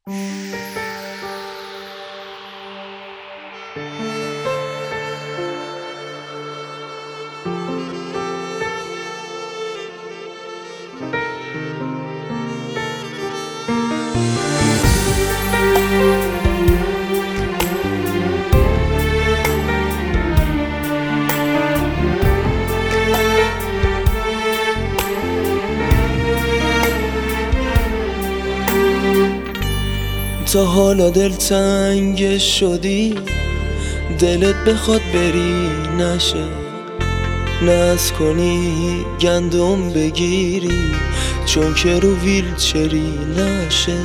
تا حالا دلتنگ شدی، دلت بخواد بری نشه، نز کنی گندم بگیری چون که رو ویلچری نشه.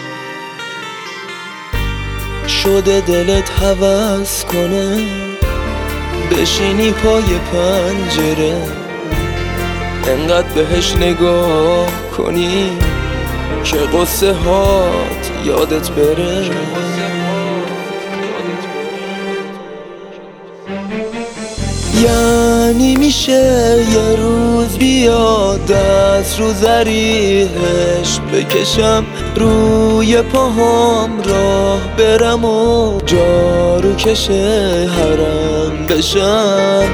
شده دلت هوس کنه بشینی پای پنجره، انقدر بهش نگاه کنی که قصه هات یادت بره. یعنی میشه یه روز بیاد دست رو ذریحش بکشم، روی پاهام راه برم و جارو کشه حرم بشم.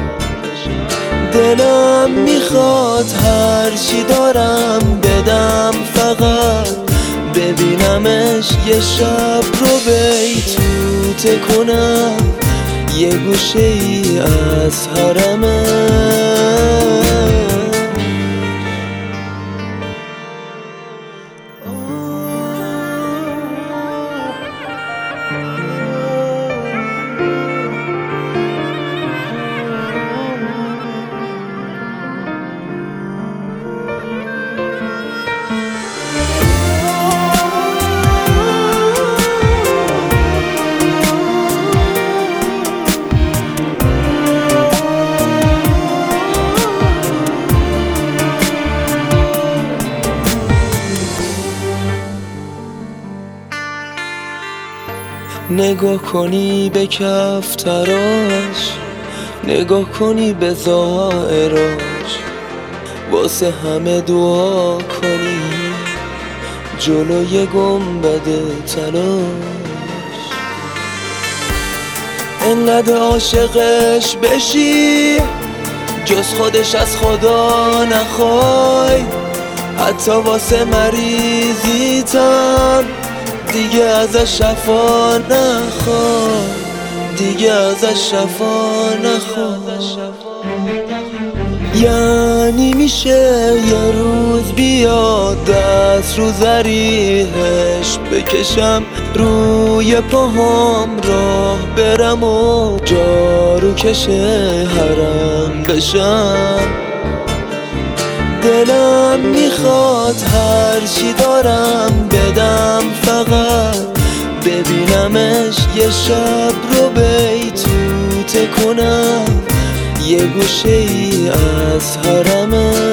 دلم میخواد هرچی دارم بدم، فقط ببینمش یه شب رو بیتوته کنم، یه گوشه ای از حرمه. نگاه کنی به کفتراش، نگاه کنی به ظاهراش، واسه همه دعا کنی جلوی گنبد تلاش. انقدر عاشقش بشی جز خودش از خدا نخوای، حتی واسه مریضیتم دیگه ازش شفا نخوای، دیگه ازش شفا نخوای. یعنی میشه یه روز بیاد دست رو ذریحش بکشم، روی پاهام راه برم و جارو کشه حرم بشم. دلم میخواد هرچی دارم بدم، فقط ببینمش یه شب رو بیتوته کنم، یه گوشه ای از حرمه.